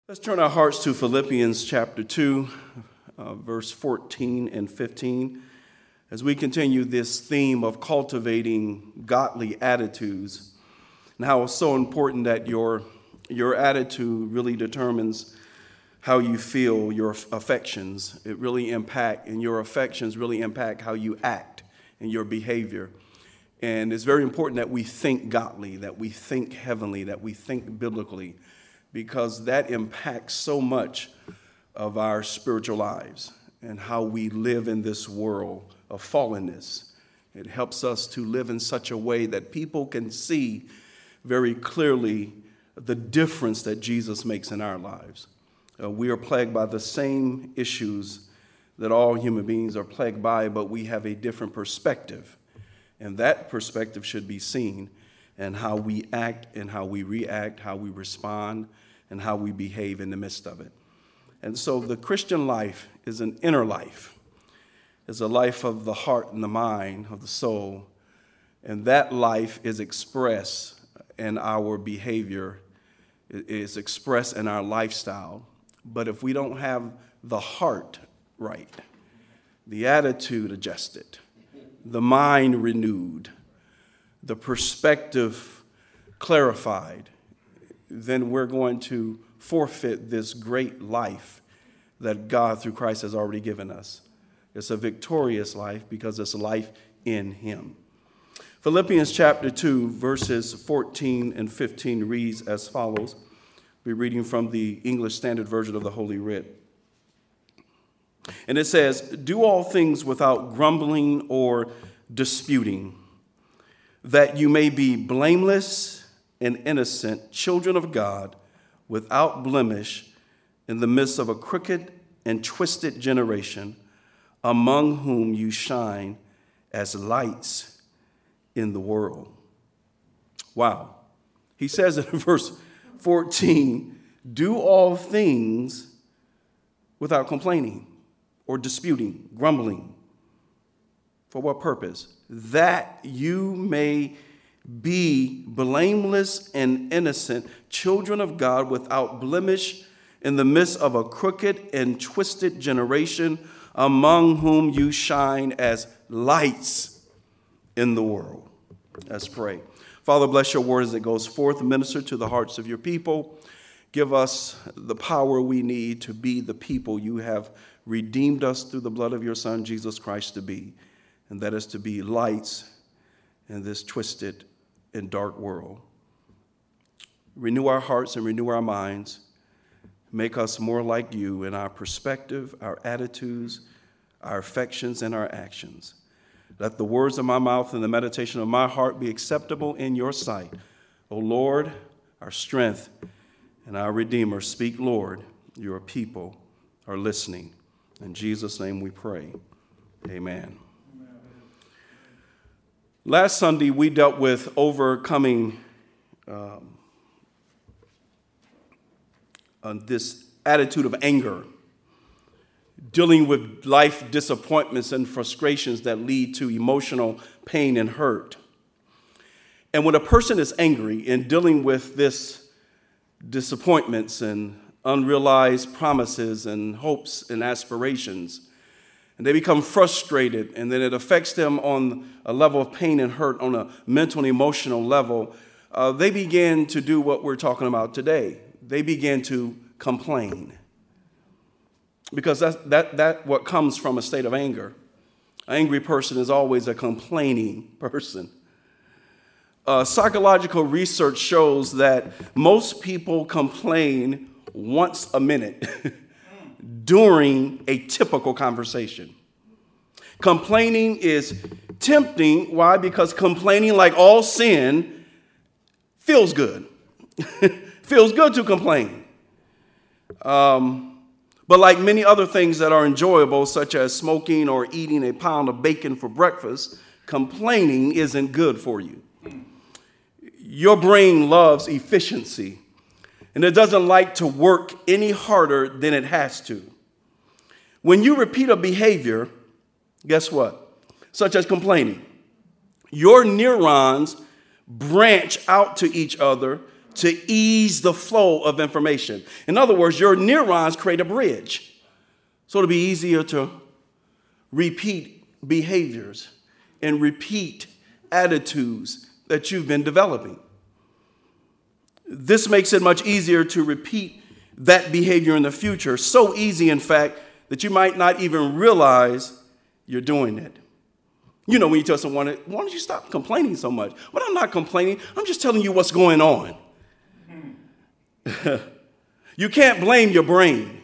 Let's turn our hearts to Philippians chapter 2, verse 14 and 15, as we continue this theme of cultivating godly attitudes and how it's so important that your attitude really determines how you feel, your affections. It really impact, and your affections really impact how you act and your behavior. And it's very important that we think godly, that we think heavenly, that we think biblically, because that impacts so much of our spiritual lives and how we live in this world of fallenness. It helps us to live in such a way that people can see very clearly the difference that Jesus makes in our lives. We are plagued by the same issues that all human beings are plagued by, but we have a different perspective. And that perspective should be seen in how we act and how we react, how we respond, and how we behave in the midst of it. And so the Christian life is an inner life. It's a life of the heart and the mind, of the soul. And that life is expressed in our behavior, it is expressed in our lifestyle. But if we don't have the heart right, the attitude adjusted, the mind renewed, the perspective clarified, then we're going to forfeit this great life that God through Christ has already given us. It's a victorious life because it's life in Him. Philippians chapter 2, verses 14 and 15 reads as follows. We're reading from the English Standard Version of the Holy Writ. And it says, "Do all things without grumbling or disputing, that you may be blameless and innocent, children of God, without blemish, in the midst of a crooked and twisted generation, among whom you shine as lights in the world." Wow. He says in verse 14, do all things without complaining or disputing, grumbling. For what purpose? That you may be blameless and innocent, children of God without blemish, in the midst of a crooked and twisted generation, among whom you shine as lights in the world. Let's pray. Father, bless your word as it goes forth. Minister to the hearts of your people. Give us the power we need to be the people you have redeemed us through the blood of your Son, Jesus Christ, to be. And that is to be lights in this twisted and dark world. Renew our hearts and renew our minds. Make us more like you in our perspective, our attitudes, our affections, and our actions. Let the words of my mouth and the meditation of my heart be acceptable in your sight. O Lord, our strength and our Redeemer. Speak, Lord, your people are listening. In Jesus' name we pray. Amen. Last Sunday, we dealt with overcoming this attitude of anger, dealing with life disappointments and frustrations that lead to emotional pain and hurt. And when a person is angry and dealing with this disappointments and unrealized promises and hopes and aspirations, and they become frustrated, and then it affects them on a level of pain and hurt on a mental and emotional level, they begin to do what we're talking about today. They begin to complain. Because that what comes from a state of anger. An angry person is always a complaining person. Psychological research shows that most people complain once a minute during a typical conversation. Complaining is tempting. Why? Because complaining, like all sin, feels good. Feels good to complain. But like many other things that are enjoyable, such as smoking or eating a pound of bacon for breakfast, complaining isn't good for you. Your brain loves efficiency, and it doesn't like to work any harder than it has to. When you repeat a behavior, guess what? Such as complaining, your neurons branch out to each other to ease the flow of information. In other words, your neurons create a bridge. So it'll be easier to repeat behaviors and repeat attitudes that you've been developing. This makes it much easier to repeat that behavior in the future. So easy, in fact, that you might not even realize you're doing it. You know, when you tell someone, why don't you stop complaining so much? Well, I'm not complaining. I'm just telling you what's going on. You can't blame your brain.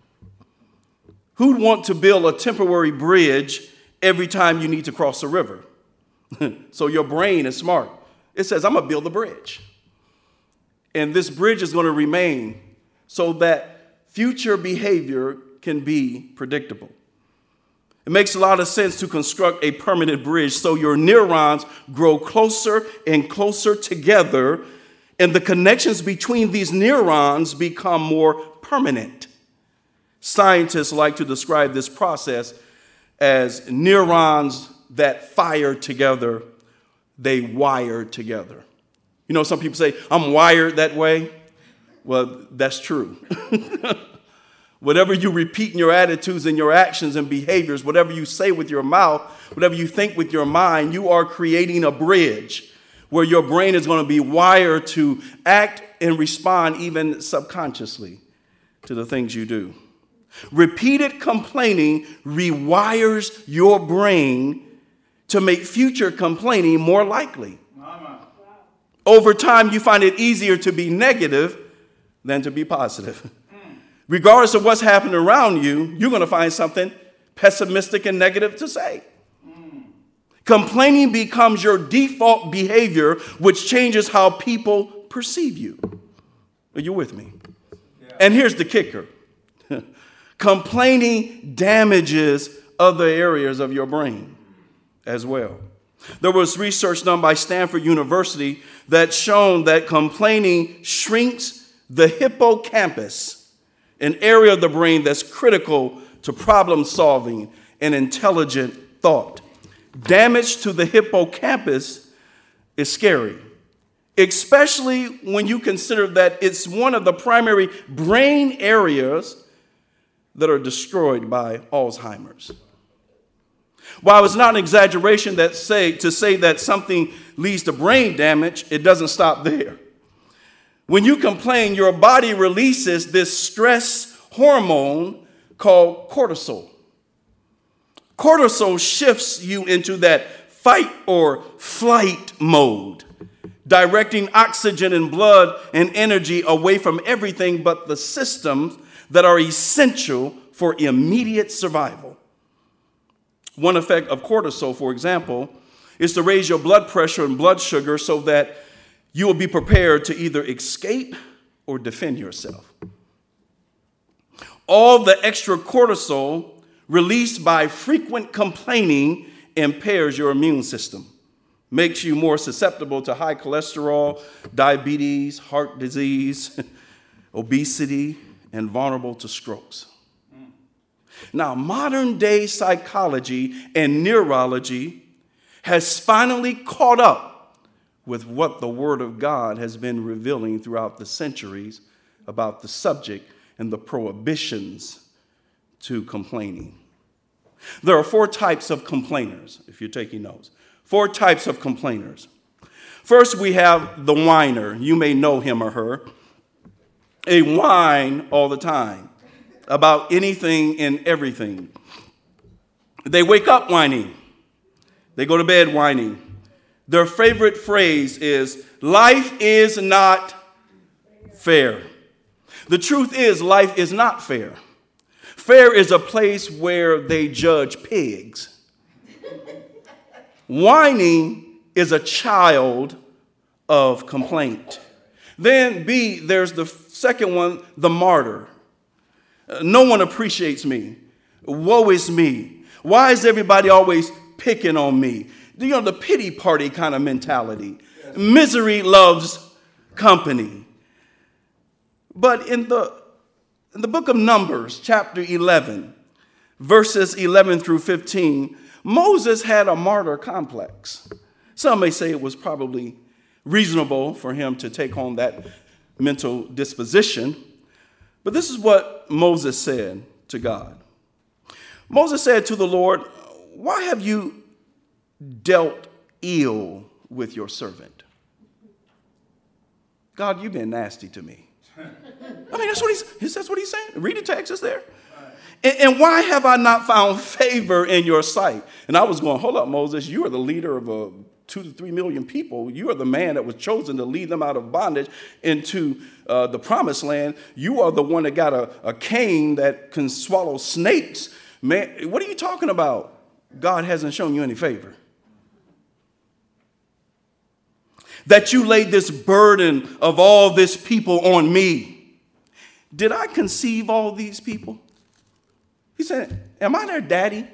Who'd want to build a temporary bridge every time you need to cross a river? So your brain is smart. It says, I'm going to build a bridge. And this bridge is going to remain so that future behavior can be predictable. It makes a lot of sense to construct a permanent bridge so your neurons grow closer and closer together, and the connections between these neurons become more permanent. Scientists like to describe this process as neurons that fire together, they wire together. You know, some people say, I'm wired that way. Well, that's true. Whatever you repeat in your attitudes and your actions and behaviors, whatever you say with your mouth, whatever you think with your mind, you are creating a bridge where your brain is going to be wired to act and respond even subconsciously to the things you do. Repeated complaining rewires your brain to make future complaining more likely. Over time, you find it easier to be negative than to be positive. Regardless of what's happening around you, you're going to find something pessimistic and negative to say. Complaining becomes your default behavior, which changes how people perceive you. Are you with me? Yeah. And here's the kicker. Complaining damages other areas of your brain as well. There was research done by Stanford University that shown that complaining shrinks the hippocampus, an area of the brain that's critical to problem solving and intelligent thought. Damage to the hippocampus is scary, especially when you consider that it's one of the primary brain areas that are destroyed by Alzheimer's. While it's not an exaggeration to say that something leads to brain damage, it doesn't stop there. When you complain, your body releases this stress hormone called cortisol. Cortisol shifts you into that fight or flight mode, directing oxygen and blood and energy away from everything but the systems that are essential for immediate survival. One effect of cortisol, for example, is to raise your blood pressure and blood sugar so that you will be prepared to either escape or defend yourself. All the extra cortisol released by frequent complaining impairs your immune system, makes you more susceptible to high cholesterol, diabetes, heart disease, obesity, and vulnerable to strokes. Now, modern day psychology and neurology has finally caught up with what the Word of God has been revealing throughout the centuries about the subject and the prohibitions to complaining. There are 4 types of complainers, if you're taking notes. 4 types of complainers. First, we have the whiner. You may know him or her. They whine all the time about anything and everything. They wake up whining. They go to bed whining. Their favorite phrase is, life is not fair. The truth is, life is not fair. Fair is a place where they judge pigs. Whining is a child of complaint. Then B, there's the second one, the martyr. No one appreciates me. Woe is me. Why is everybody always picking on me? You know, the pity party kind of mentality. Yes. Misery loves company. But in the book of Numbers, chapter 11, verses 11 through 15, Moses had a martyr complex. Some may say it was probably reasonable for him to take on that mental disposition. But this is what Moses said to God. Moses said to the Lord, "Why have you dealt ill with your servant? God, you've been nasty to me." I mean, that's what he's saying. Read the text, it's there. And why have I not found favor in your sight? And I was going, hold up, Moses, you are the leader of 2 to 3 million people. You are the man that was chosen to lead them out of bondage into the promised land. You are the one that got a cane that can swallow snakes. Man, what are you talking about? God hasn't shown you any favor. That you laid this burden of all this people on me. Did I conceive all these people? He said, am I their daddy?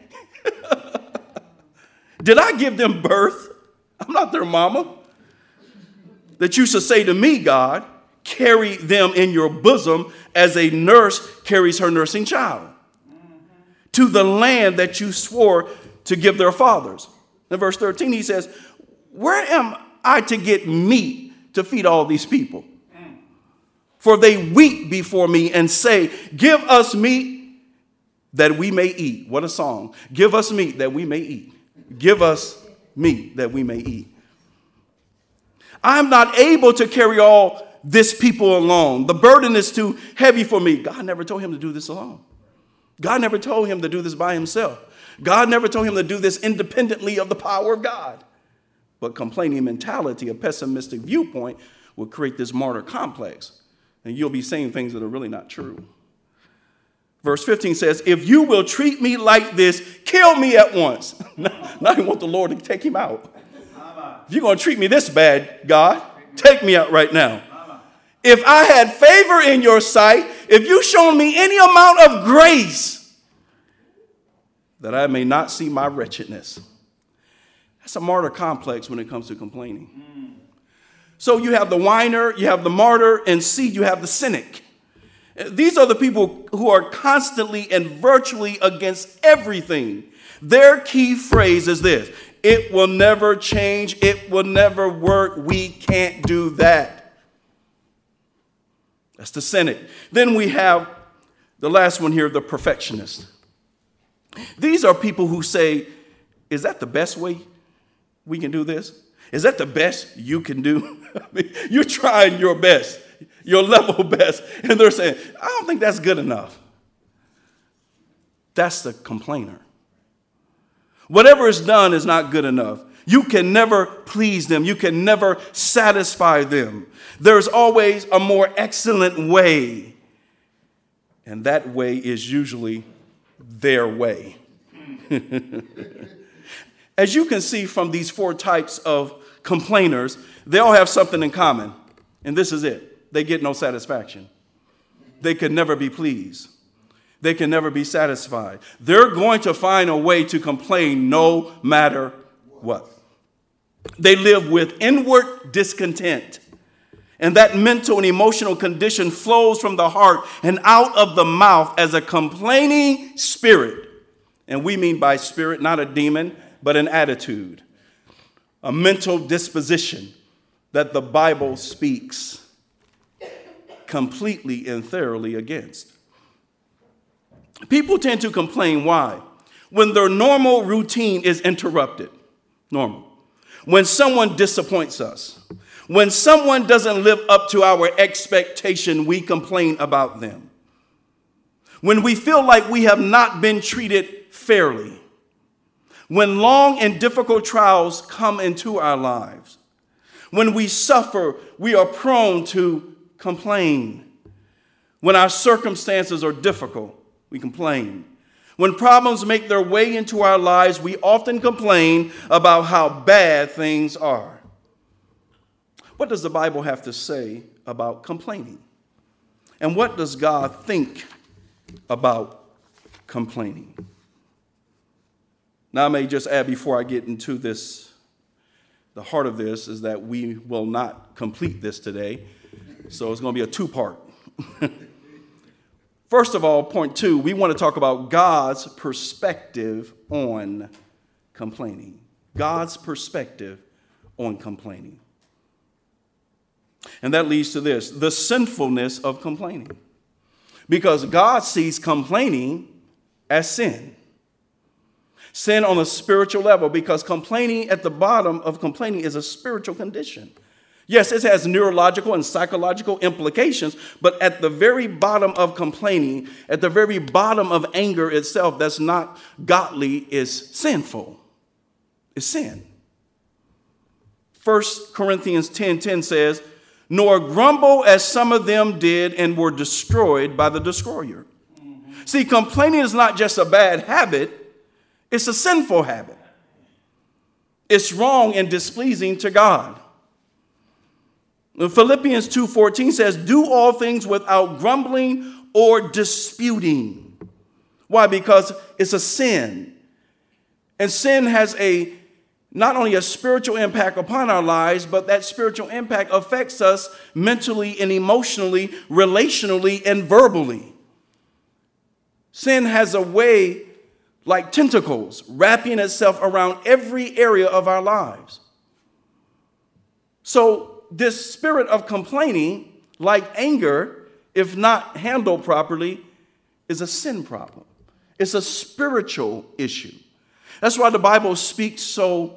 Did I give them birth? I'm not their mama. That you should say to me, God, carry them in your bosom as a nurse carries her nursing child to the land that you swore to give their fathers. In verse 13, he says, where am I to get meat to feed all these people? For they weep before me and say, give us meat that we may eat. What a song. Give us meat that we may eat. Give us meat that we may eat. I am not able to carry all this people alone. The burden is too heavy for me. God never told him to do this alone. God never told him to do this by himself. God never told him to do this independently of the power of God. But complaining mentality, a pessimistic viewpoint, will create this martyr complex. And you'll be saying things that are really not true. Verse 15 says, if you will treat me like this, kill me at once. Now you want the Lord to take him out. If you're going to treat me this bad, God, take me out right now. If I had favor in your sight, if you shown me any amount of grace, that I may not see my wretchedness. That's a martyr complex when it comes to complaining. So you have the whiner, you have the martyr, and C, you have the cynic. These are the people who are constantly and virtually against everything. Their key phrase is this: it will never change, it will never work, we can't do that. That's the cynic. Then we have the last one here, the perfectionist. These are people who say, is that the best way we can do this? Is that the best you can do? I mean, you're trying your best, your level best, and they're saying, I don't think that's good enough. That's the complainer. Whatever is done is not good enough. You can never please them. You can never satisfy them. There's always a more excellent way, and that way is usually their way. As you can see from these 4 types of complainers, they all have something in common, and this is it. They get no satisfaction. They can never be pleased. They can never be satisfied. They're going to find a way to complain no matter what. They live with inward discontent, and that mental and emotional condition flows from the heart and out of the mouth as a complaining spirit. And we mean by spirit not a demon, but an attitude, a mental disposition that the Bible speaks completely and thoroughly against. People tend to complain. Why? When their normal routine is interrupted. Normal. When someone disappoints us. When someone doesn't live up to our expectation, we complain about them. When we feel like we have not been treated fairly. When long and difficult trials come into our lives. When we suffer, we are prone to complain. When our circumstances are difficult, we complain. When problems make their way into our lives, we often complain about how bad things are. What does the Bible have to say about complaining? And what does God think about complaining? Now, I may just add before I get into this, the heart of this is that we will not complete this today. So it's going to be a 2-part. First of all, point 2, we want to talk about God's perspective on complaining. God's perspective on complaining. And that leads to this, the sinfulness of complaining. Because God sees complaining as sin. Sin on a spiritual level, because complaining, at the bottom of complaining, is a spiritual condition. Yes, it has neurological and psychological implications, but at the very bottom of complaining, at the very bottom of anger itself, that's not godly, is sinful. It's sin. 1 Corinthians 10:10 says, nor grumble as some of them did and were destroyed by the destroyer. Mm-hmm. See, complaining is not just a bad habit, it's a sinful habit. It's wrong and displeasing to God. Philippians 2:14 says, do all things without grumbling or disputing. Why? Because it's a sin. And sin has not only a spiritual impact upon our lives, but that spiritual impact affects us mentally and emotionally, relationally and verbally. Sin has a way like tentacles wrapping itself around every area of our lives. So this spirit of complaining, like anger, if not handled properly, is a sin problem. It's a spiritual issue. That's why the Bible speaks so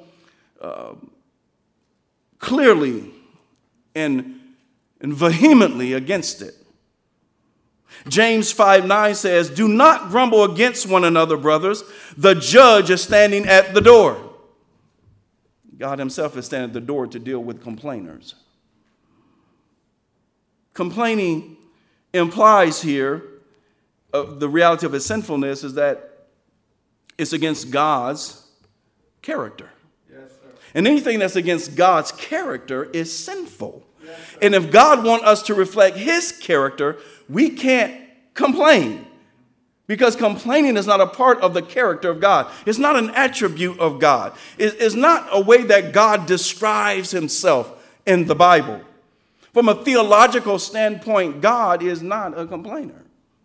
clearly and vehemently against it. James 5:9 says, do not grumble against one another, brothers. The judge is standing at the door. God himself is standing at the door to deal with complainers. Complaining implies here the reality of its sinfulness is that it's against God's character. Yes, sir. And anything that's against God's character is sinful. Yes, and if God wants us to reflect his character, we can't complain. Because complaining is not a part of the character of God. It's not an attribute of God. It's not a way that God describes himself in the Bible. From a theological standpoint, God is not a complainer.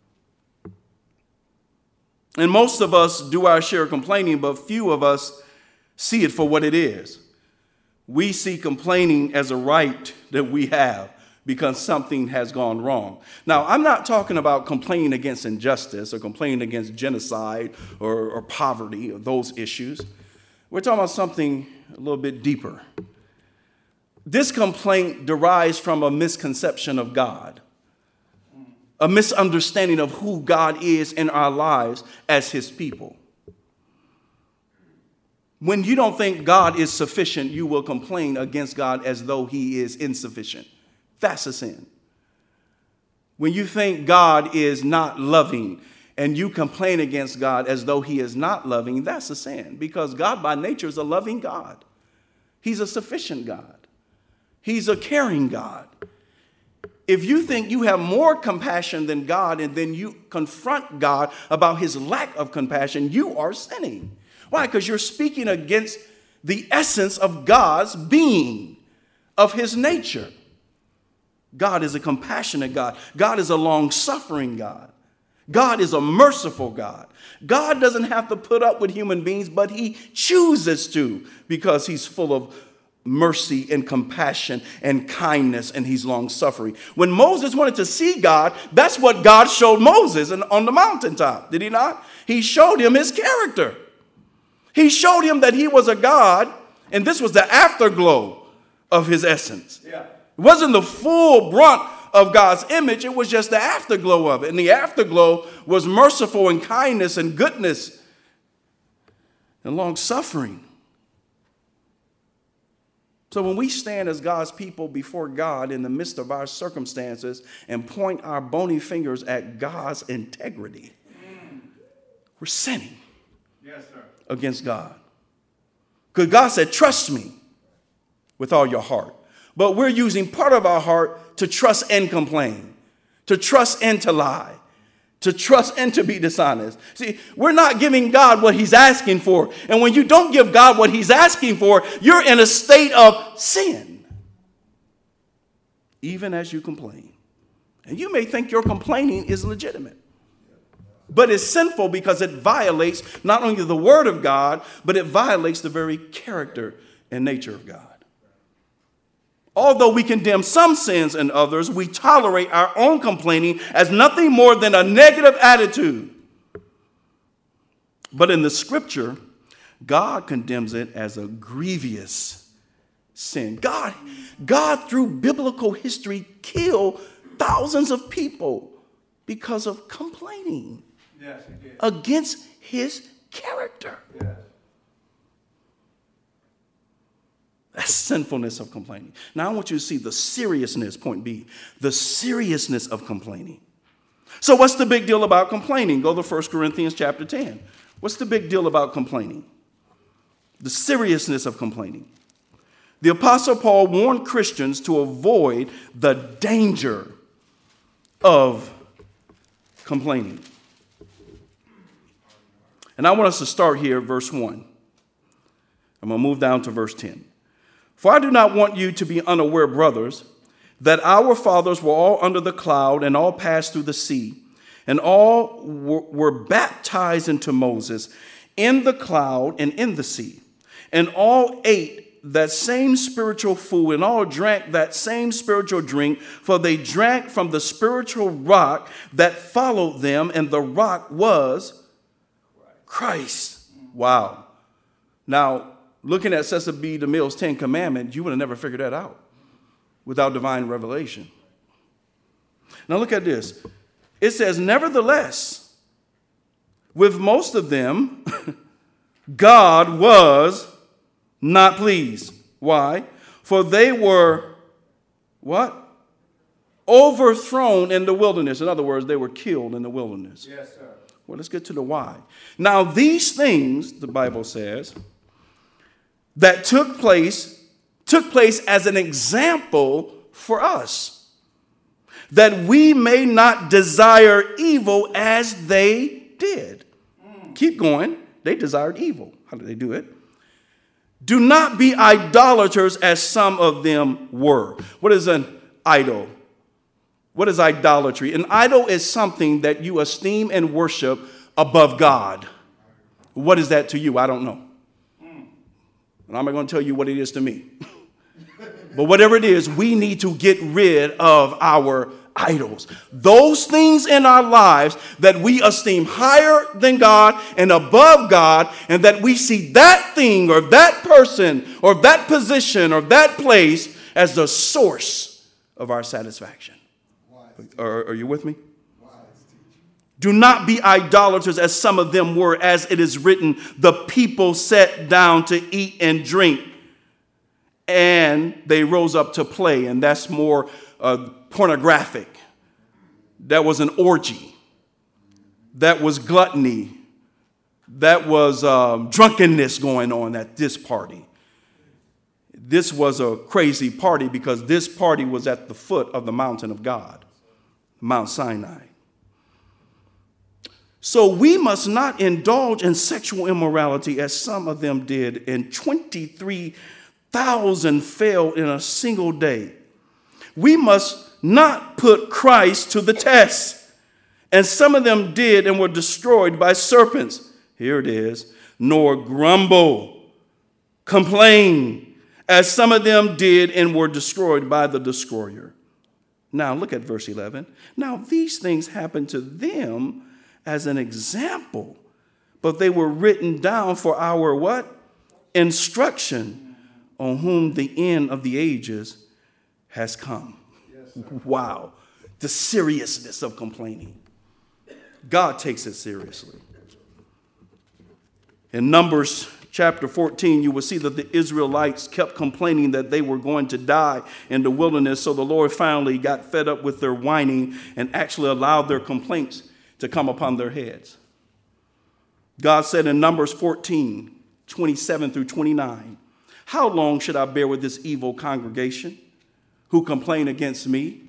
And most of us do our share of complaining, but few of us see it for what it is. We see complaining as a right that we have because something has gone wrong. Now, I'm not talking about complaining against injustice or complaining against genocide or poverty or those issues. We're talking about something a little bit deeper. This complaint derives from a misconception of God, a misunderstanding of who God is in our lives as his people. When you don't think God is sufficient, you will complain against God as though he is insufficient. That's a sin. When you think God is not loving and you complain against God as though he is not loving, that's a sin, because God by nature is a loving God. He's a sufficient God. He's a caring God. If you think you have more compassion than God and then you confront God about his lack of compassion, you are sinning. Why? Because you're speaking against the essence of God's being, of his nature. God is a compassionate God. God is a long-suffering God. God is a merciful God. God doesn't have to put up with human beings, but he chooses to because he's full of mercy and compassion and kindness, and he's long-suffering. When Moses wanted to see God, that's what God showed Moses on the mountaintop, did he not? He showed him his character. He showed him that he was a God, and this was the afterglow of his essence. Yeah. It wasn't the full brunt of God's image, it was just the afterglow of it. And the afterglow was merciful and kindness and goodness and long-suffering. So when we stand as God's people before God in the midst of our circumstances and point our bony fingers at God's integrity, we're sinning against God. Because God said, trust me with all your heart. But we're using part of our heart to trust and complain, to trust and to lie, to trust and to be dishonest. See, we're not giving God what he's asking for. And when you don't give God what he's asking for, you're in a state of sin, even as you complain. And you may think your complaining is legitimate, but it's sinful because it violates not only the word of God, but it violates the very character and nature of God. Although we condemn some sins in others, we tolerate our own complaining as nothing more than a negative attitude. But in the scripture, God condemns it as a grievous sin. God through biblical history killed thousands of people because of complaining against his character. Yes. That's sinfulness of complaining. Now I want you to see the seriousness, point B, the seriousness of complaining. So what's the big deal about complaining? Go to 1 Corinthians chapter 10. What's the big deal about complaining? The seriousness of complaining. The Apostle Paul warned Christians to avoid the danger of complaining. And I want us to start here, verse 1. I'm going to move down to verse 10. For I do not want you to be unaware, brothers, that our fathers were all under the cloud and all passed through the sea, and all were baptized into Moses in the cloud and in the sea, and all ate that same spiritual food, and all drank that same spiritual drink, for they drank from the spiritual rock that followed them, and the rock was Christ. Wow. Now, looking at Cecil B. DeMille's 10 Commandments, you would have never figured that out without divine revelation. Now look at this. It says, nevertheless, with most of them, God was not pleased. Why? For they were, what? Overthrown in the wilderness. In other words, they were killed in the wilderness. Yes, sir. Well, let's get to the why. Now, these things, the Bible says, that took place as an example for us, that we may not desire evil as they did. Keep going. They desired evil. How did they do it? Do not be idolaters as some of them were. What is an idol? What is idolatry? An idol is something that you esteem and worship above God. What is that to you? I don't know. And I'm not going to tell you what it is to me. But whatever it is, we need to get rid of our idols. Those things in our lives that we esteem higher than God and above God, and that we see that thing or that person or that position or that place as the source of our satisfaction. Are you with me? Do not be idolaters as some of them were, as it is written, the people sat down to eat and drink, and they rose up to play. And that's more pornographic. That was an orgy. That was gluttony. That was drunkenness going on at this party. This was a crazy party because this party was at the foot of the mountain of God, Mount Sinai. So we must not indulge in sexual immorality as some of them did, and 23,000 fell in a single day. We must not put Christ to the test, and some of them did and were destroyed by serpents. Here it is. Nor grumble, complain, as some of them did and were destroyed by the destroyer. Now look at verse 11. Now these things happened to them as an example, but they were written down for our what? Instruction, on whom the end of the ages has come. Yes, wow. The seriousness of complaining. God takes it seriously. In Numbers chapter 14, you will see that the Israelites kept complaining that they were going to die in the wilderness. So the Lord finally got fed up with their whining and actually allowed their complaints to come upon their heads. God said in Numbers 14, 27 through 29, how long should I bear with this evil congregation who complain against me?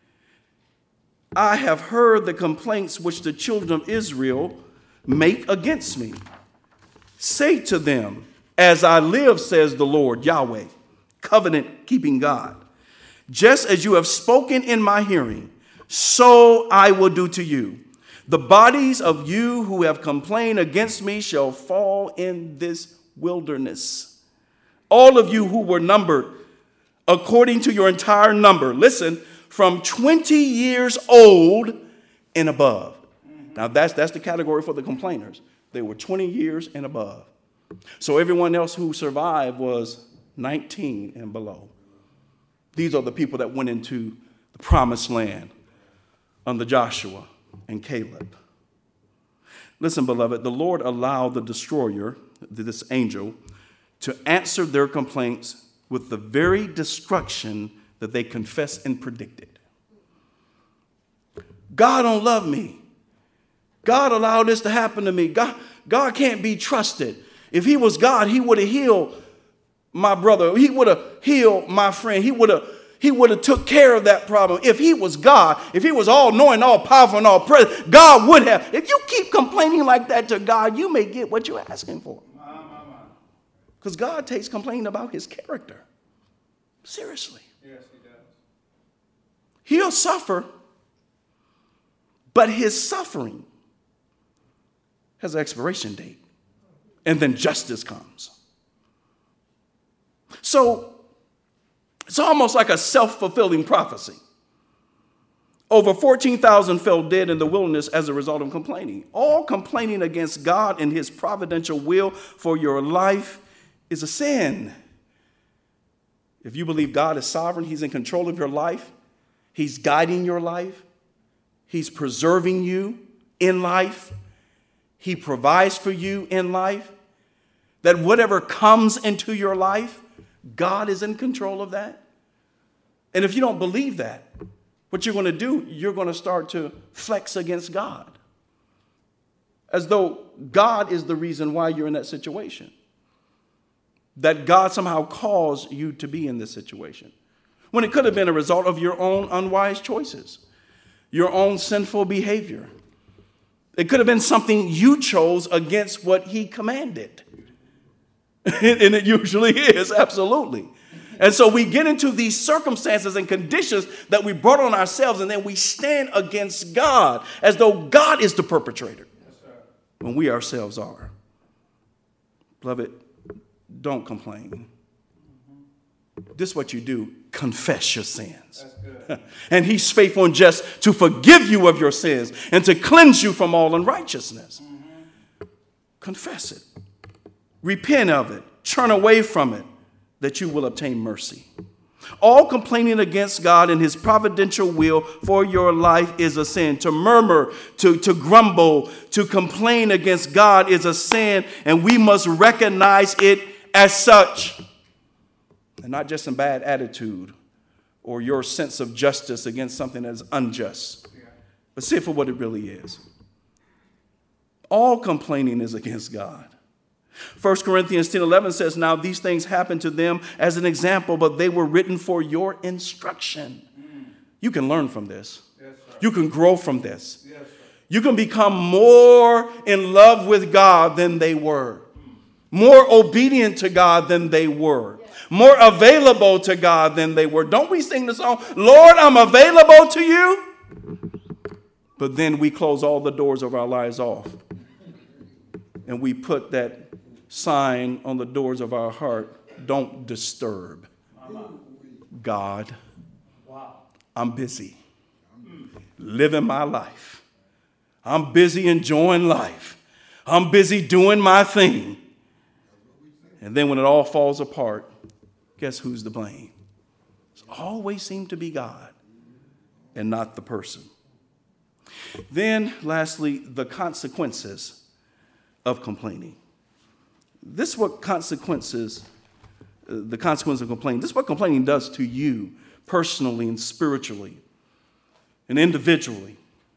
I have heard the complaints which the children of Israel make against me. Say to them, as I live, says the Lord, Yahweh, covenant-keeping God, just as you have spoken in my hearing, so I will do to you. The bodies of you who have complained against me shall fall in this wilderness. All of you who were numbered according to your entire number. Listen, from 20 years old and above. Now, that's the category for the complainers. They were 20 years and above. So everyone else who survived was 19 and below. These are the people that went into the promised land under Joshua and Caleb. Listen, beloved, the Lord allowed the destroyer, this angel, to answer their complaints with the very destruction that they confessed and predicted. God don't love me. God allowed this to happen to me. God can't be trusted. If he was God, he would have healed my brother. He would have healed my friend. He would have took care of that problem. If he was God, if he was all knowing, all powerful, and all present, God would have. If you keep complaining like that to God, you may get what you're asking for. Because God takes complaining about his character seriously. Yes, he does. He'll suffer, but his suffering has an expiration date. And then justice comes. So it's almost like a self-fulfilling prophecy. Over 14,000 fell dead in the wilderness as a result of complaining. All complaining against God and his providential will for your life is a sin. If you believe God is sovereign, he's in control of your life, he's guiding your life, he's preserving you in life, he provides for you in life, that whatever comes into your life, God is in control of that. And if you don't believe that, what you're going to do, you're going to start to flex against God, as though God is the reason why you're in that situation, that God somehow caused you to be in this situation, when it could have been a result of your own unwise choices, your own sinful behavior. It could have been something you chose against what he commanded. And it usually is, absolutely. And so we get into these circumstances and conditions that we brought on ourselves, and then we stand against God as though God is the perpetrator, when we ourselves are. Beloved, don't complain. This is what you do. Confess your sins. And he's faithful and just to forgive you of your sins and to cleanse you from all unrighteousness. Confess it. Repent of it. Turn away from it, that you will obtain mercy. All complaining against God and his providential will for your life is a sin. To murmur, to grumble, to complain against God is a sin, and we must recognize it as such. And not just some bad attitude or your sense of justice against something that is unjust, but see it for what it really is. All complaining is against God. 1 Corinthians 10:11 says, now these things happened to them as an example, but they were written for your instruction. You can learn from this. Yes, you can grow from this. Yes, you can become more in love with God than they were, more obedient to God than they were, more available to God than they were. Don't we sing the song, Lord, I'm available to you? But then we close all the doors of our lives off, and we put that sign on the doors of our heart, don't disturb. God, I'm busy living my life. I'm busy enjoying life. I'm busy doing my thing. And then when it all falls apart, guess who's to blame? It's always seemed to be God and not the person. Then, lastly, the consequences of complaining. This is what the consequence of complaining. This is what complaining does to you personally and spiritually and individually.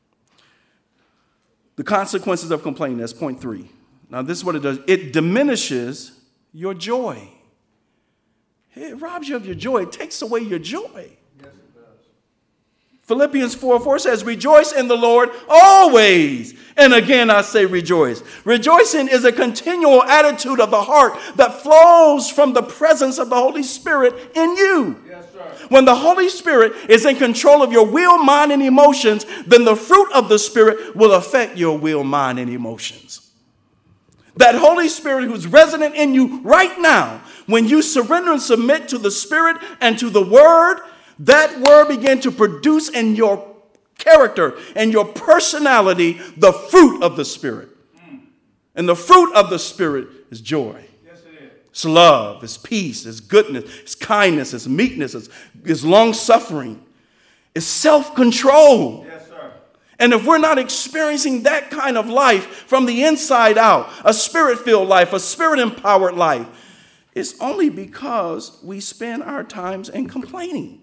The consequences of complaining, that's point 3. Now, this is what it does. It diminishes your joy. It robs you of your joy. It takes away your joy. Yes, it does. Philippians 4:4 says, rejoice in the Lord always. And again, I say rejoice. Rejoicing is a continual attitude of the heart that flows from the presence of the Holy Spirit in you. Yes, sir. When the Holy Spirit is in control of your will, mind, and emotions, then the fruit of the Spirit will affect your will, mind, and emotions. That Holy Spirit who's resident in you right now, when you surrender and submit to the Spirit and to the Word, that Word begin to produce in your character and your personality the fruit of the Spirit. And the fruit of the Spirit is joy. Yes, it is. It's love, it's peace, it's goodness, it's kindness, it's meekness, it's long-suffering, it's self-control. Yes, sir. And if we're not experiencing that kind of life from the inside out, a Spirit-filled life, a Spirit-empowered life, it's only because we spend our times in complaining.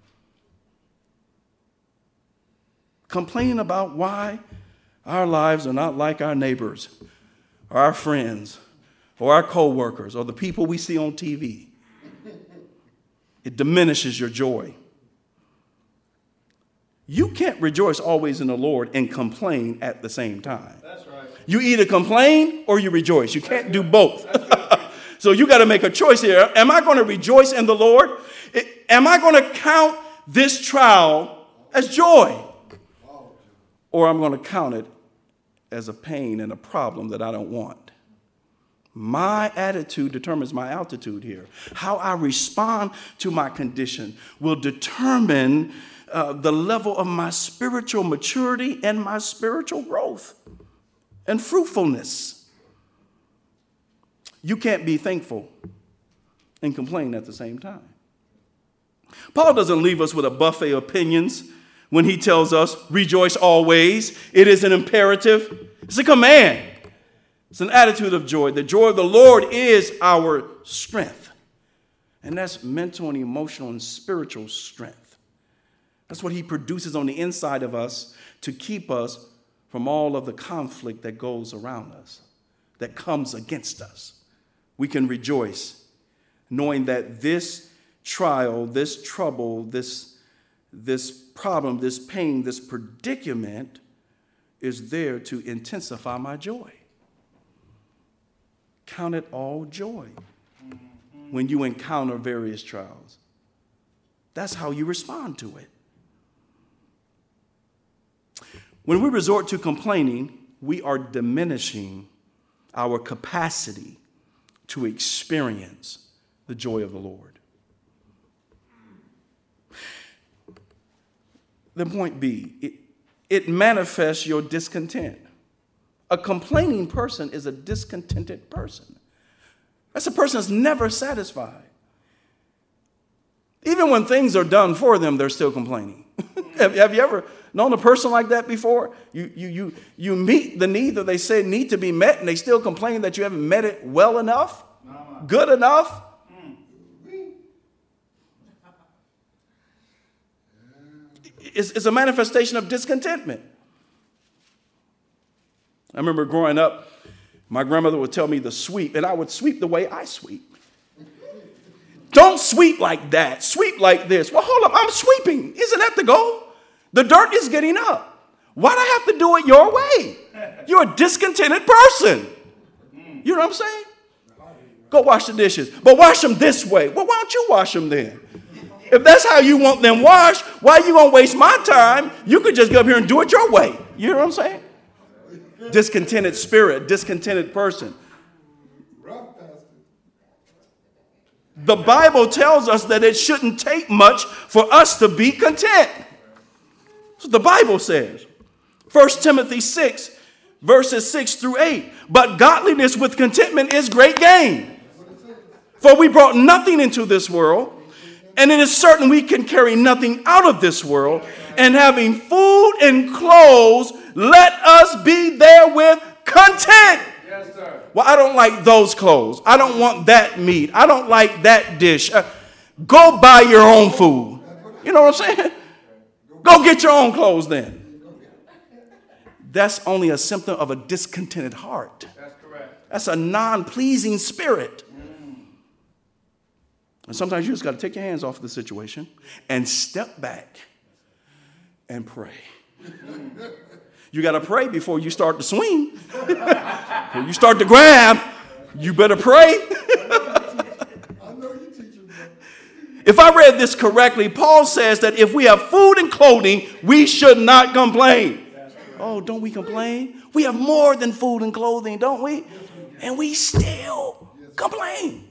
Complaining about why our lives are not like our neighbors, or our friends, or our co-workers, or the people we see on TV. It diminishes your joy. You can't rejoice always in the Lord and complain at the same time. That's right. You either complain or you rejoice. You can't do both. So you got to make a choice here. Am I going to rejoice in the Lord? Am I going to count this trial as joy? Or I'm going to count it as a pain and a problem that I don't want? My attitude determines my altitude here. How I respond to my condition will determine the level of my spiritual maturity and my spiritual growth and fruitfulness. You can't be thankful and complain at the same time. Paul doesn't leave us with a buffet of opinions when he tells us, rejoice always. It is an imperative. It's a command. It's an attitude of joy. The joy of the Lord is our strength. And that's mental and emotional and spiritual strength. That's what he produces on the inside of us to keep us from all of the conflict that goes around us, that comes against us. We can rejoice knowing that this trial, this trouble, this problem, this pain, this predicament is there to intensify my joy. Count it all joy when you encounter various trials. That's how you respond to it. When we resort to complaining, we are diminishing our capacity to experience the joy of the Lord. Then point B, it manifests your discontent. A complaining person is a discontented person. That's a person that's never satisfied. Even when things are done for them, they're still complaining. Have you ever known a person like that before? You meet the need that they say need to be met, and they still complain that you haven't met it well enough, good enough. It's a manifestation of discontentment. I remember growing up, my grandmother would tell me to sweep, and I would sweep the way I sweep. Don't sweep like that. Sweep like this. Well, hold up. I'm sweeping. Isn't that the goal? The dirt is getting up. Why do I have to do it your way? You're a discontented person. You know what I'm saying? Go wash the dishes. But wash them this way. Well, why don't you wash them then? If that's how you want them washed, why are you going to waste my time? You could just go up here and do it your way. You know what I'm saying? Discontented spirit, discontented person. The Bible tells us that it shouldn't take much for us to be content. That's what the Bible says. 1 Timothy 6, verses 6 through 8. But godliness with contentment is great gain. For we brought nothing into this world, and it is certain we can carry nothing out of this world. And having food and clothes, let us be therewith content. Yes, sir. Well, I don't like those clothes. I don't want that meat. I don't like that dish. Go buy your own food. You know what I'm saying? Go get your own clothes then. That's only a symptom of a discontented heart. That's correct. That's a non-pleasing spirit. And sometimes you just got to take your hands off the situation and step back and pray. You got to pray before you start to swing. When you start to grab, you better pray. If I read this correctly, Paul says that if we have food and clothing, we should not complain. Oh, don't we complain? We have more than food and clothing, don't we? And we still complain.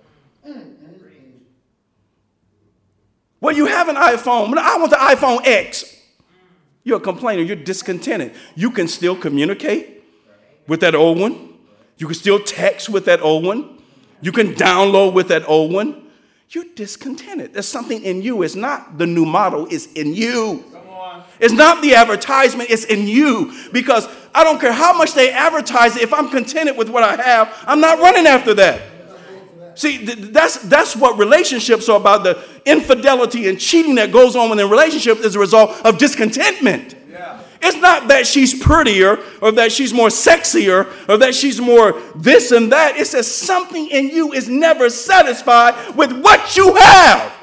Well, you have an iPhone. I want the iPhone X. You're a complainer. You're discontented. You can still communicate with that old one. You can still text with that old one. You can download with that old one. You're discontented. There's something in you. It's not the new model. It's in you. Come on. It's not the advertisement. It's in you. Because I don't care how much they advertise it. If I'm contented with what I have, I'm not running after that. See, that's what relationships are about. The infidelity and cheating that goes on within relationships is a result of discontentment. Yeah. It's not that she's prettier or that she's more sexier or that she's more this and that. It's that something in you is never satisfied with what you have.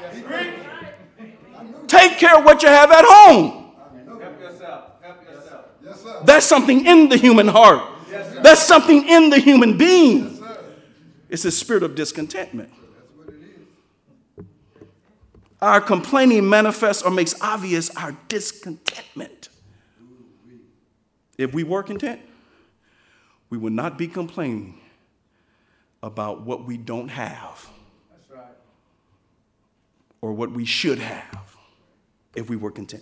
Take care of what you have at home. Help yourself. Help yourself. Yes, sir. That's something in the human heart. Yes, sir. That's something in the human being. It's a spirit of discontentment. That's what it is. Our complaining manifests or makes obvious our discontentment. If we were content, we would not be complaining about what we don't have. That's right. Or what we should have if we were content.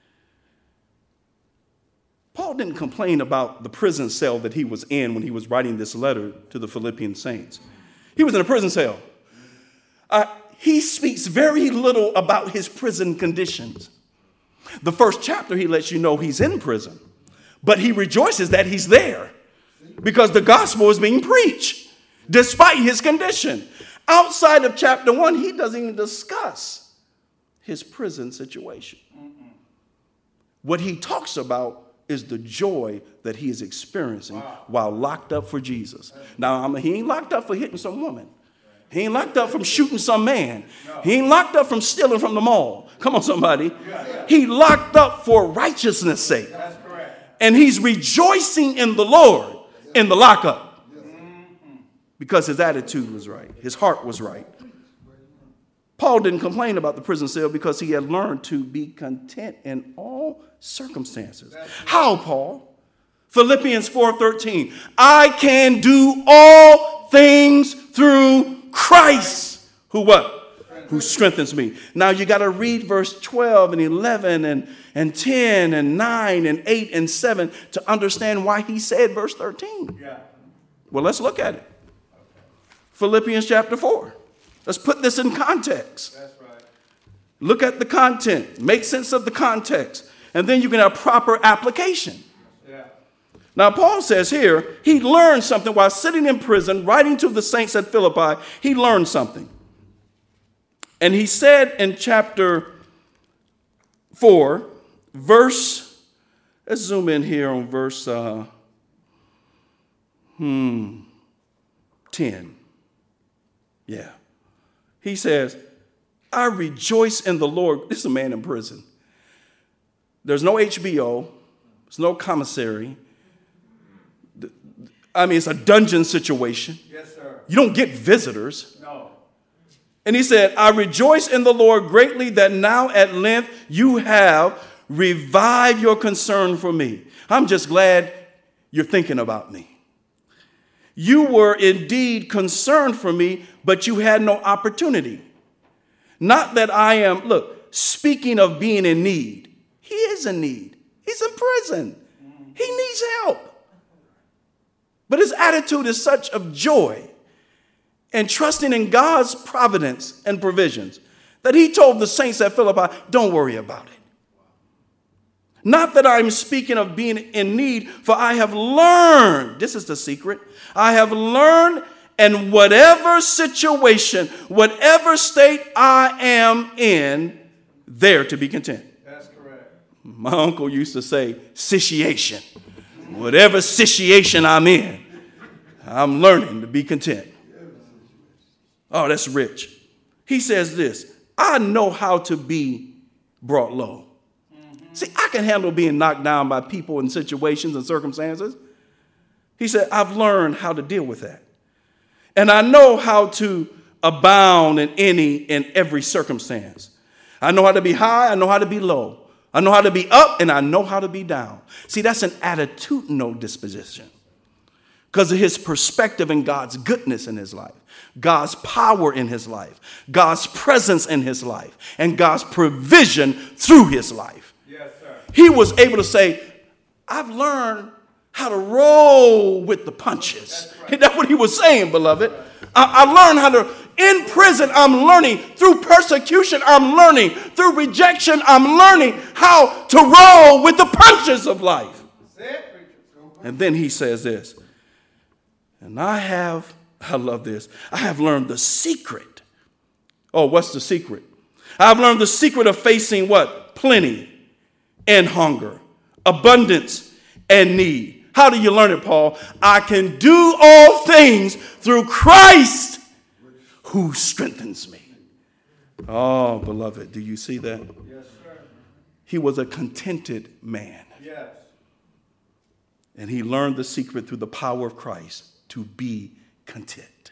Paul didn't complain about the prison cell that he was in when he was writing this letter to the Philippian saints. He was in a prison cell. He speaks very little about his prison conditions. The first chapter, he lets you know he's in prison, but he rejoices that he's there because the gospel is being preached despite his condition. Outside of chapter 1, he doesn't even discuss his prison situation. What he talks about is the joy that he is experiencing while locked up for Jesus. Now, he ain't locked up for hitting some woman. He ain't locked up from shooting some man. He ain't locked up from stealing from the mall. Come on, somebody. He locked up for righteousness' sake. That's correct. And he's rejoicing in the Lord in the lockup because his attitude was right. His heart was right. Paul didn't complain about the prison cell because he had learned to be content in all circumstances. How, Paul? Philippians 4:13. I can do all things through Christ. Who what? Who strengthens me. Now you got to read verse 12 and 11 and 10 and 9 and 8 and 7 to understand why he said verse 13. Yeah. Well, let's look at it. Philippians chapter 4. Let's put this in context. That's right. Look at the content. Make sense of the context. And then you can have proper application. Yeah. Now, Paul says here, he learned something while sitting in prison, writing to the saints at Philippi. He learned something. And he said in chapter 4, let's zoom in here on verse 10. Yeah. He says, I rejoice in the Lord. This is a man in prison. There's no HBO. There's no commissary. It's a dungeon situation. Yes, sir. You don't get visitors. No. And he said, I rejoice in the Lord greatly that now at length you have revived your concern for me. I'm just glad you're thinking about me. You were indeed concerned for me, but you had no opportunity. Not that I am, speaking of being in need. He is in need. He's in prison. He needs help. But his attitude is such of joy and trusting in God's providence and provisions that he told the saints at Philippi, don't worry about it. Not that I'm speaking of being in need, for I have learned, this is the secret, I have learned in whatever situation, whatever state I am in, there to be content. That's correct. My uncle used to say, sitiation. Whatever situation I'm in, I'm learning to be content. Oh, that's rich. He says this, I know how to be brought low. See, I can handle being knocked down by people and situations and circumstances. He said, I've learned how to deal with that. And I know how to abound in any and every circumstance. I know how to be high. I know how to be low. I know how to be up and I know how to be down. See, that's an attitudinal disposition. because of his perspective and God's goodness in his life, God's power in his life, God's presence in his life, and God's provision through his life. Yes, sir. He was able to say, I've learned how to roll with the punches. Right. That's what he was saying, beloved. I learned how to, in prison, I'm learning. Through persecution, I'm learning. Through rejection, I'm learning how to roll with the punches of life. And then he says this, and I love this, I have learned the secret. Oh, what's the secret? I've learned the secret of facing what? Plenty and hunger, abundance and need. How do you learn it, Paul? I can do all things through Christ who strengthens me. Oh, beloved, do you see that? Yes, sir. He was a contented man. Yes. And he learned the secret through the power of Christ to be content.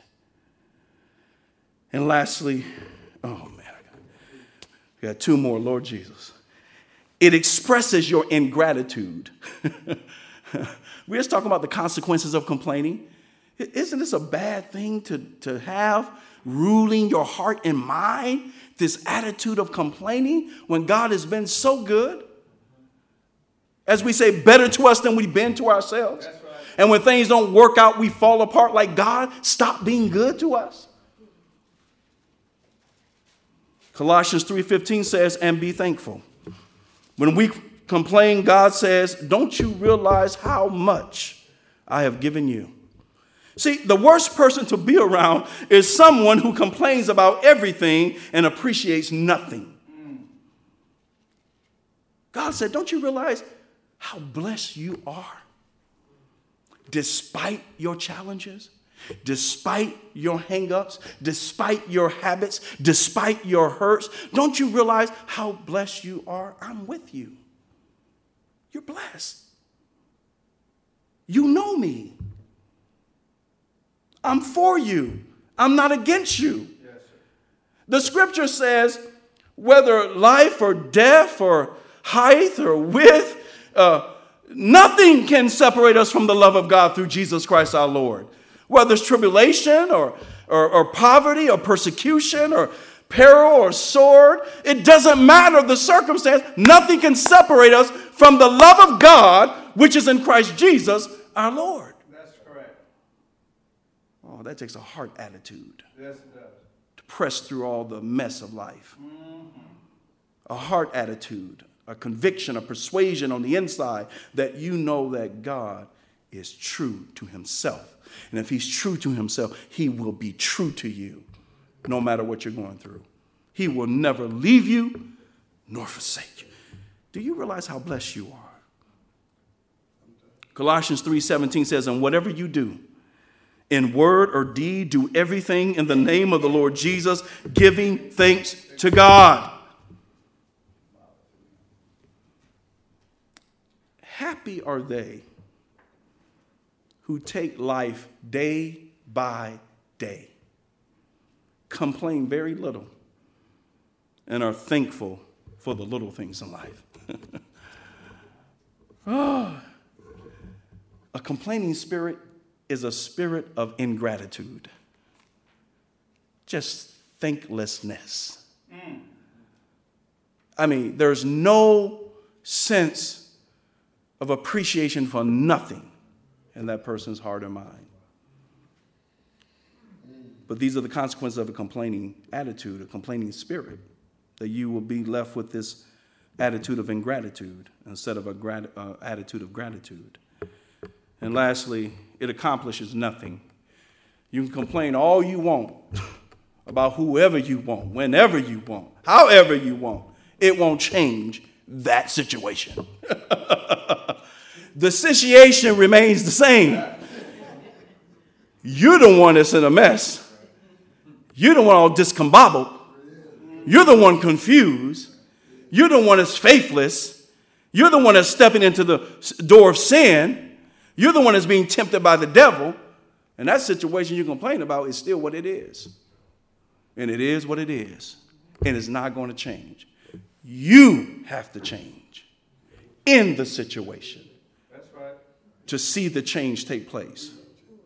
And lastly, oh man, I got two more, Lord Jesus. It expresses your ingratitude. We're just talking about the consequences of complaining. Isn't this a bad thing to have ruling your heart and mind, this attitude of complaining when God has been so good? As we say, better to us than we've been to ourselves. That's right. And when things don't work out, we fall apart like God stopped being good to us. Colossians 3:15 says, and be thankful. When we complain, God says, don't you realize how much I have given you? See, the worst person to be around is someone who complains about everything and appreciates nothing. God said, don't you realize how blessed you are? Despite your challenges, despite your hang-ups, despite your habits, despite your hurts, don't you realize how blessed you are? I'm with you. You're blessed. You know me. I'm for you. I'm not against you. Yes, sir. The scripture says, whether life or death or height or width, nothing can separate us from the love of God through Jesus Christ our Lord. Whether it's tribulation or poverty or persecution or peril or sword, it doesn't matter the circumstance. Nothing can separate us from the love of God, which is in Christ Jesus our Lord. That's correct. Oh, that takes a heart attitude. Yes, it does. To press through all the mess of life. Mm-hmm. A heart attitude, a conviction, a persuasion on the inside that you know that God is true to himself. And if he's true to himself, he will be true to you no matter what you're going through. He will never leave you nor forsake you. Do you realize how blessed you are? Colossians 3:17 says, and whatever you do, in word or deed, do everything in the name of the Lord Jesus, giving thanks to God. Happy are they who take life day by day, complain very little, and are thankful for the little things in life. A complaining spirit is a spirit of ingratitude, just thanklessness. I mean, there's no sense of appreciation for nothing in that person's heart or mind. But these are the consequences of a complaining attitude, a complaining spirit, that you will be left with this attitude of ingratitude instead of an attitude of gratitude. And lastly, it accomplishes nothing. You can complain all you want about whoever you want, whenever you want, however you want. It won't change that situation. The situation remains the same. You're the one that's in a mess. You're the one all discombobbled. You're the one confused. You're the one that's faithless. You're the one that's stepping into the door of sin. You're the one that's being tempted by the devil. And that situation you complain about is still what it is. And it is what it is. And it's not going to change. You have to change in the situation. That's right. To see the change take place.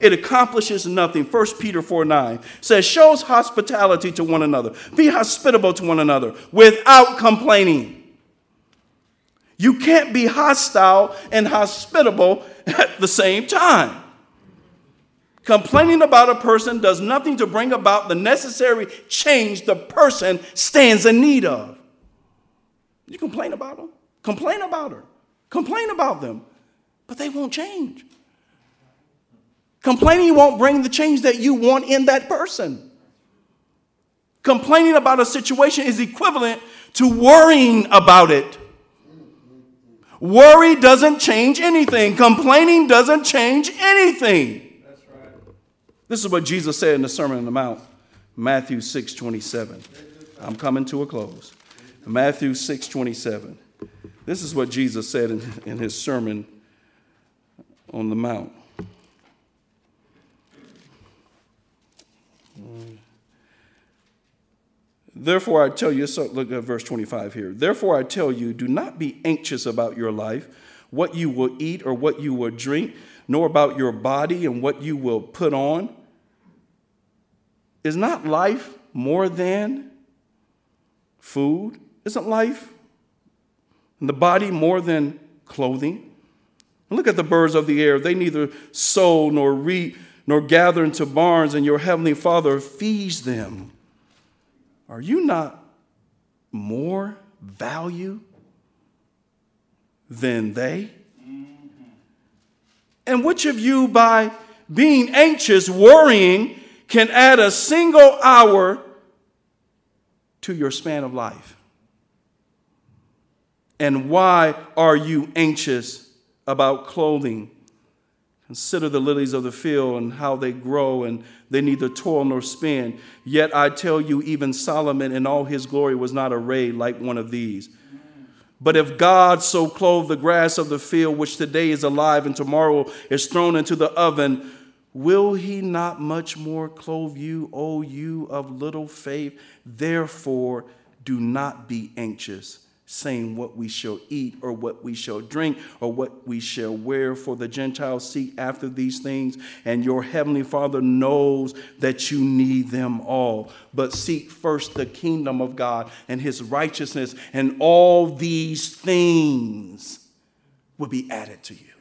it accomplishes nothing. 1 Peter 4:9 says, shows hospitality to one another. Be hospitable to one another without complaining. You can't be hostile and hospitable at the same time. Complaining about a person does nothing to bring about the necessary change the person stands in need of. You complain about them, complain about her, complain about them, but they won't change. Complaining won't bring the change that you want in that person. Complaining about a situation is equivalent to worrying about it. Worry doesn't change anything. Complaining doesn't change anything. This is what Jesus said in the Sermon on the Mount, Matthew 6:27. I'm coming to a close. Matthew 6:27. This is what Jesus said in his Sermon on the Mount. Therefore I tell you, so look at verse 25 here. Therefore I tell you, do not be anxious about your life, what you will eat or what you will drink, nor about your body and what you will put on. Is not life more than food? Isn't life and the body more than clothing? And look at the birds of the air. They neither sow nor reap nor gather into barns, and your heavenly Father feeds them. Are you not more value than they? And which of you, by being anxious, worrying, can add a single hour to your span of life? And why are you anxious about clothing? Consider the lilies of the field and how they grow, and they neither toil nor spin. Yet I tell you, even Solomon in all his glory was not arrayed like one of these. But if God so clothed the grass of the field, which today is alive and tomorrow is thrown into the oven, will he not much more clothe you, O you of little faith? Therefore, do not be anxious, saying what we shall eat or what we shall drink or what we shall wear. For the Gentiles seek after these things, and your heavenly Father knows that you need them all. But seek first the kingdom of God and his righteousness, and all these things will be added to you.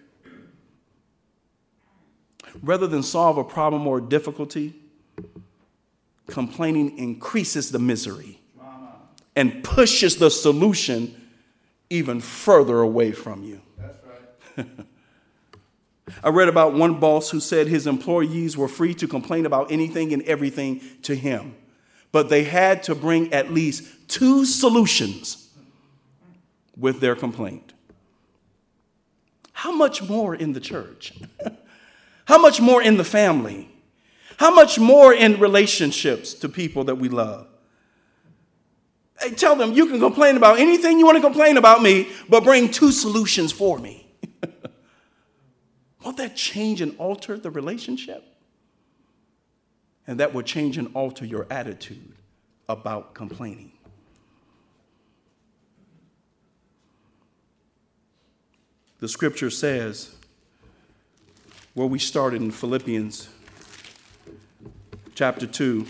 Rather than solve a problem or a difficulty, complaining increases the misery and pushes the solution even further away from you. That's right. I read about one boss who said his employees were free to complain about anything and everything to him, but they had to bring at least 2 solutions with their complaint. How much more in the church? How much more in the family? How much more in relationships to people that we love? Hey, tell them you can complain about anything you want to complain about me, but bring 2 solutions for me. Won't that change and alter the relationship? And that will change and alter your attitude about complaining. The scripture says, where we started in Philippians chapter 2,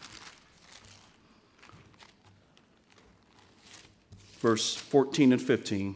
verse 14 and 15,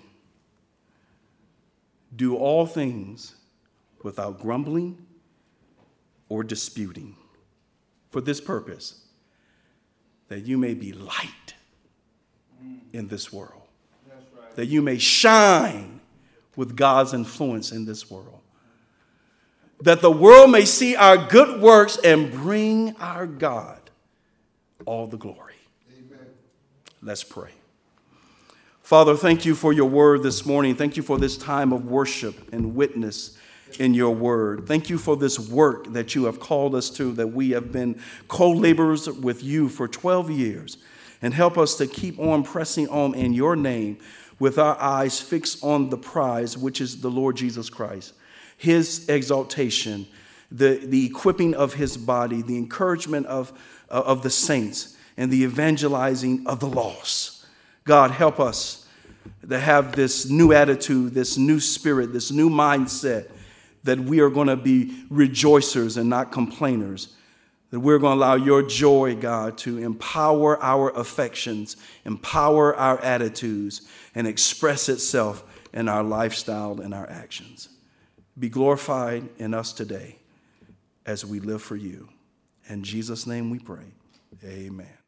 do all things without grumbling or disputing, for this purpose, that you may be light in this world, right, that you may shine with God's influence in this world, that the world may see our good works and bring our God all the glory. Amen. Let's pray. Father, thank you for your word this morning. Thank you for this time of worship and witness in your word. Thank you for this work that you have called us to, that we have been co-laborers with you for 12 years. And help us to keep on pressing on in your name with our eyes fixed on the prize, which is the Lord Jesus Christ, his exaltation, the equipping of his body, the encouragement of the saints, and the evangelizing of the lost. God, help us to have this new attitude, this new spirit, this new mindset that we are going to be rejoicers and not complainers, that we're going to allow your joy, God, to empower our affections, empower our attitudes, and express itself in our lifestyle and our actions. Be glorified in us today as we live for you. In Jesus' name we pray. Amen.